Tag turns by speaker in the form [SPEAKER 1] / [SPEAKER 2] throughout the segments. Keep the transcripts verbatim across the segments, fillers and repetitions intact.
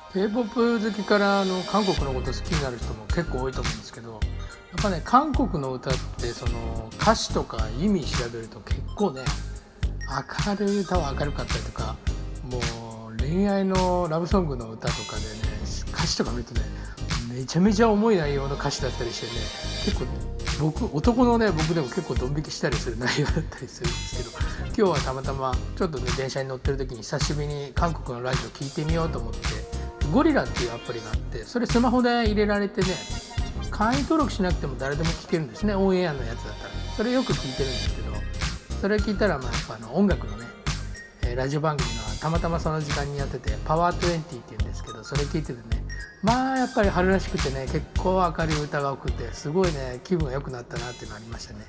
[SPEAKER 1] K-ポップ 好きからあの韓国のこと好きになる人も結構多いと思うんですけど、やっぱね韓国の歌ってその歌詞とか意味調べると結構ね明るい歌は明るかったりとか、もう恋愛のラブソングの歌とかでね歌詞とか見るとねめちゃめちゃ重い内容の歌詞だったりしてね、結構僕男のね僕でも結構ドン引きしたりする内容だったりするんですけど、今日はたまたまちょっとね電車に乗ってる時に久しぶりに韓国のラジオ聞いてみようと思って、ゴリラっていうアプリがあって、それスマホで入れられてね、会員登録しなくても誰でも聴けるんですね。オンエアのやつだったらそれよく聞いてるんですけど、それ聞いたらまあやっぱあの音楽のね、えーラジオ番組がたまたまその時間にやってて、パワーにじゅうっていうんですけど、それ聞いててね、まあやっぱり春らしくてね、結構明るい歌が多くて、すごいね気分が良くなったなっていうのがありましたね。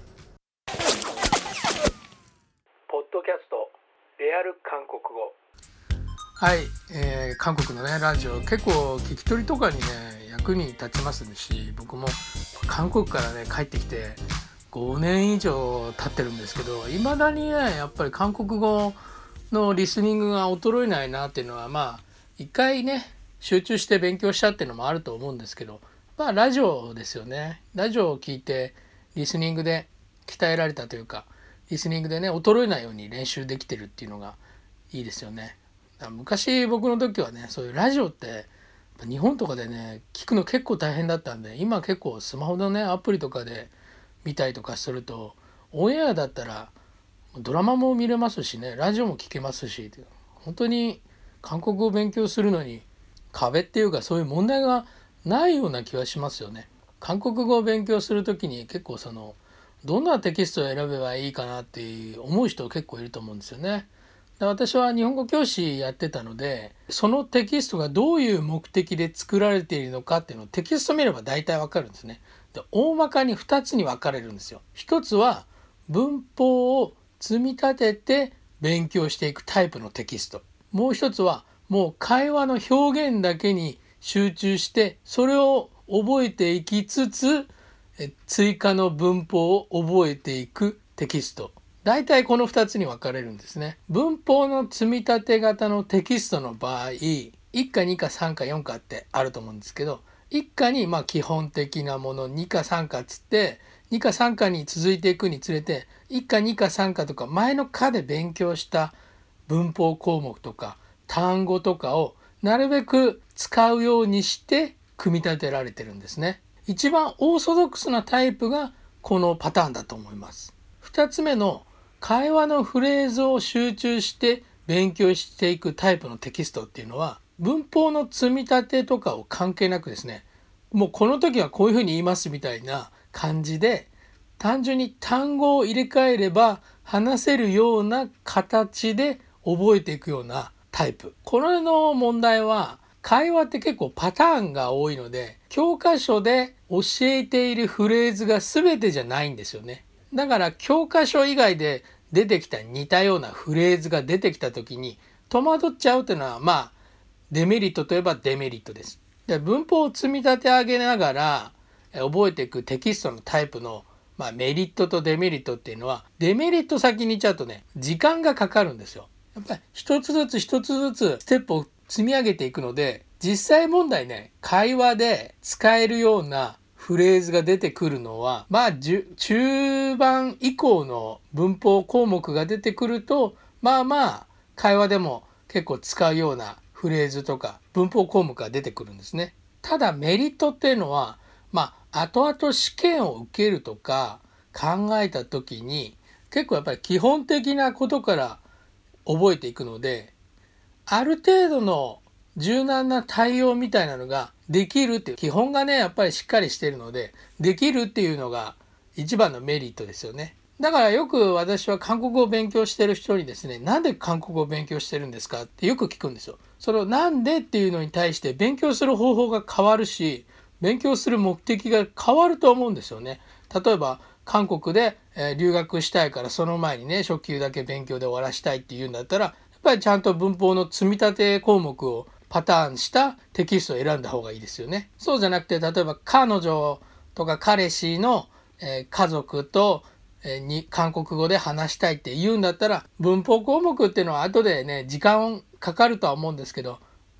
[SPEAKER 1] ポッドキャストレアル韓国語。はい、えー、韓国のねラジオ結構聞き取りとかにね役に立ちますし、僕も韓国からね帰ってきてごねん以上経ってるんですけど、いまだにねやっぱり韓国語のリスニングが衰えないなっていうのは、まあ一回ね集中して勉強したっていうのもあると思うんですけど、まあラジオですよね。ラジオを聞いてリスニングで鍛えられたというか、リスニングでね衰えないように練習できてるっていうのがいいですよね。昔僕の時はねそういうラジオって日本とかでね聞くの結構大変だったんで、今結構スマホのねアプリとかで見たりとかすると、オンエアだったらドラマも見れますしね、ラジオも聞けますし、本当に韓国語を勉強するのに壁っていうかそういう問題がないような気はしますよね。韓国語を勉強する時に結構そのどんなテキストを選べばいいかなって思う人結構いると思うんですよね。で、私は日本語教師やってたので、そのテキストがどういう目的で作られているのかっていうのをテキスト見れば大体わかるんですね。で、大まかにふたつに分かれるんですよ。ひとつは文法を積み立てて勉強していくタイプのテキスト。もう一つはもう会話の表現だけに集中してそれを覚えていきつつ追加の文法を覚えていくテキスト。大体このふたつに分かれるんですね。文法の積み立て型のテキストの場合、いっかにかさんかよんかってあると思うんですけど、いっかにまあ基本的なもの、にかさんかっつってにかさんかに続いていくにつれて、いっかにかさんかとか前の課で勉強した文法項目とか単語とかをなるべく使うようにして組み立てられてるんですね。一番オーソドックスなタイプがこのパターンだと思います。ふたつめの会話のフレーズを集中して勉強していくタイプのテキストっていうのは、文法の積み立てとかを関係なくですね、もうこの時はこういうふうに言いますみたいな感じで、単純に単語を入れ替えれば話せるような形で覚えていくようなタイプ。これの問題は、会話って結構パターンが多いので、教科書で教えているフレーズが全てじゃないんですよね。だから教科書以外で出てきた似たようなフレーズが出てきた時に戸惑っちゃうというのは、まあデメリットといえばデメリットです。で、文法を積み立て上げながら覚えていくテキストのタイプの、まあ、メリットとデメリットっていうのは、デメリット先に言っちゃうとね時間がかかるんですよ。やっぱり一つずつ一つずつステップを積み上げていくので、実際問題ね会話で使えるようなフレーズが出てくるのは、まあ中盤以降の文法項目が出てくると、まあまあ会話でも結構使うようなフレーズとか文法項目が出てくるんですね。ただメリットっていうのは、まあ後々試験を受けるとか考えた時に結構やっぱり基本的なことから覚えていくので、ある程度の柔軟な対応みたいなのができるっていう基本がねやっぱりしっかりしているので、できるっていうのが一番のメリットですよね。だからよく私は韓国語を勉強している人にですね、なんで韓国語を勉強してるんですかってよく聞くんですよ。それをなんでっていうのに対して勉強する方法が変わるし、勉強する目的が変わると思うんですよね。例えば韓国で留学したいからその前にね初級だけ勉強で終わらしたいっていうんだったら、やっぱりちゃんと文法の積み立て項目をパターンしたテキストを選んだ方がいいですよね。そうじゃなくて、例えば彼女とか彼氏の家族とに韓国語で話したいって言うんだったら、文法項目っていうのは後でね時間かかるとは思うんですけど、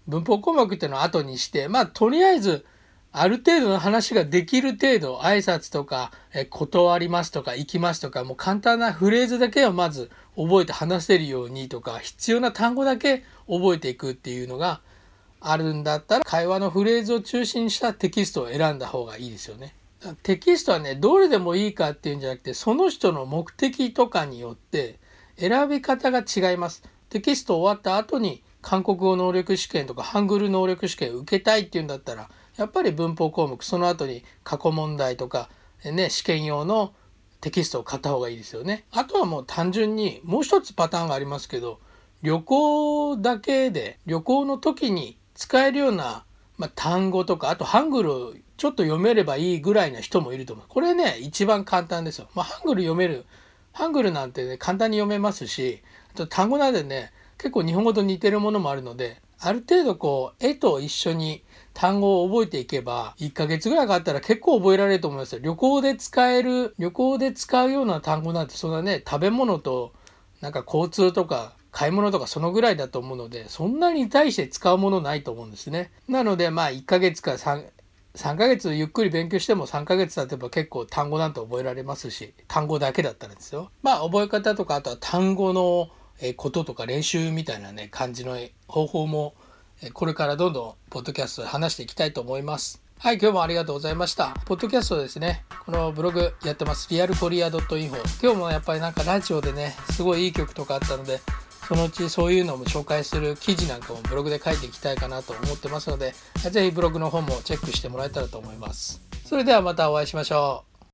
[SPEAKER 1] 文法項目っていうのは後にして、まあとりあえずある程度の話ができる程度、挨拶とか、え断りますとか行きますとか、もう簡単なフレーズだけをまず覚えて話せるようにとか、必要な単語だけ覚えていくっていうのがあるんだったら、会話のフレーズを中心にしたテキストを選んだ方がいいですよね。テキストはね、どれでもいいかっていうんじゃなくて、その人の目的とかによって選び方が違います。テキスト終わった後に韓国語能力試験とかハングル能力試験を受けたいっていうんだったら、やっぱり文法項目、その後に過去問題とか、ね、試験用のテキストを買った方がいいですよね。あとはもう単純にもう一つパターンがありますけど、旅行だけで旅行の時に使えるような、まあ、単語とか、あとハングルをちょっと読めればいいぐらいな人もいると思う。これね、一番簡単ですよ。まあ、ハングル読める。ハングルなんてね、簡単に読めますし、あと単語なんでね、結構日本語と似てるものもあるので、ある程度こう絵と一緒に単語を覚えていけばいっかげつぐらいかかったら結構覚えられると思いますよ。旅行で使える旅行で使うような単語なんてそんなね、食べ物となんか交通とか買い物とかそのぐらいだと思うので、そんなに対して使うものないと思うんですね。なのでまあいっかげつか 3, 3ヶ月ゆっくり勉強してもさんかげつ経てば結構単語なんて覚えられますし、単語だけだったらですよ。まあ覚え方とか、あとは単語のこととか練習みたいなね感じの方法もこれからどんどんポッドキャストで話していきたいと思います。はい、今日もありがとうございました。ポッドキャストですね、このブログやってます。リアルコリア .info。今日もやっぱりなんかラジオでね、すごいいい曲とかあったので、そのうちそういうのも紹介する記事なんかもブログで書いていきたいかなと思ってますので、ぜひブログの方もチェックしてもらえたらと思います。それではまたお会いしましょう。